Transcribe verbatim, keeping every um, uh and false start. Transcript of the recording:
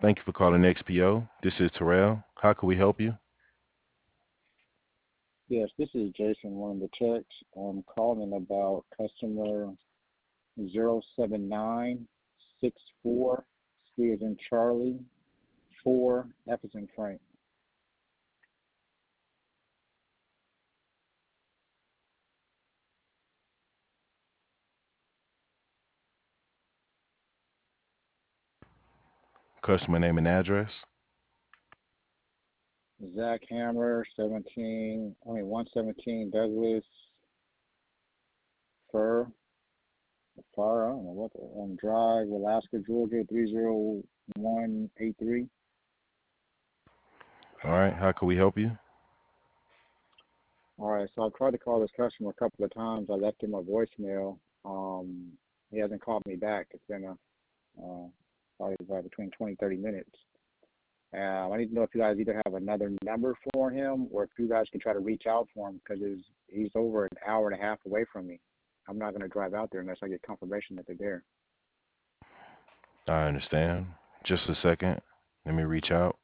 Thank you for calling X P O. This is Terrell. How can we help you? Yes, this is Jason, one of the techs. I'm calling about customer zero seven nine six four. C is in Charlie, four, F is in Frank. Customer name and address. Zach Hammer, seventeen, I mean one seventeen Douglas Fur, Far, I don't know what, the, on Drive, Alaska, Georgia, three zero one eight three. All right. How can we help you? All right, so I've tried to call this customer a couple of times. I left him a voicemail. Um, he hasn't called me back. It's been a, uh, probably about between twenty, thirty minutes. Um, I need to know if you guys either have another number for him or if you guys can try to reach out for him because he's over an hour and a half away from me. I'm not going to drive out there unless I get confirmation that they're there. I understand. Just a second. Let me reach out.